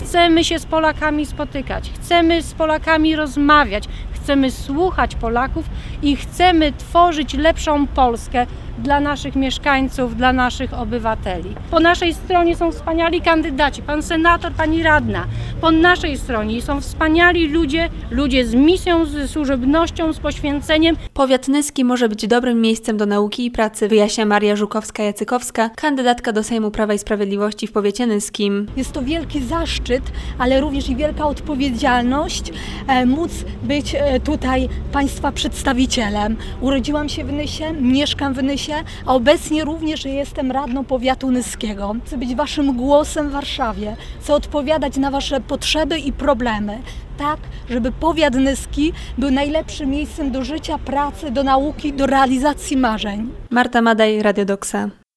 Chcemy się z Polakami spotykać, chcemy z Polakami rozmawiać, chcemy słuchać Polaków i chcemy tworzyć lepszą Polskę dla naszych mieszkańców, dla naszych obywateli. Po naszej stronie są wspaniali kandydaci, pan senator, pani radna. Po naszej stronie są wspaniali ludzie z misją, z służebnością, z poświęceniem. Powiat nyski może być dobrym miejscem do nauki i pracy, wyjaśnia Maria Żukowska-Jacykowska, kandydatka do Sejmu Prawa i Sprawiedliwości w powiecie nyskim. Jest to wielki zaszczyt, ale również i wielka odpowiedzialność móc być tutaj Państwa przedstawicielem. Urodziłam się w Nysie, mieszkam w Nysie, a obecnie również jestem radną powiatu nyskiego. Chcę być Waszym głosem w Warszawie, chcę odpowiadać na Wasze potrzeby i problemy, tak, żeby powiat nyski był najlepszym miejscem do życia, pracy, do nauki, do realizacji marzeń. Marta Madej, Radio Doksa.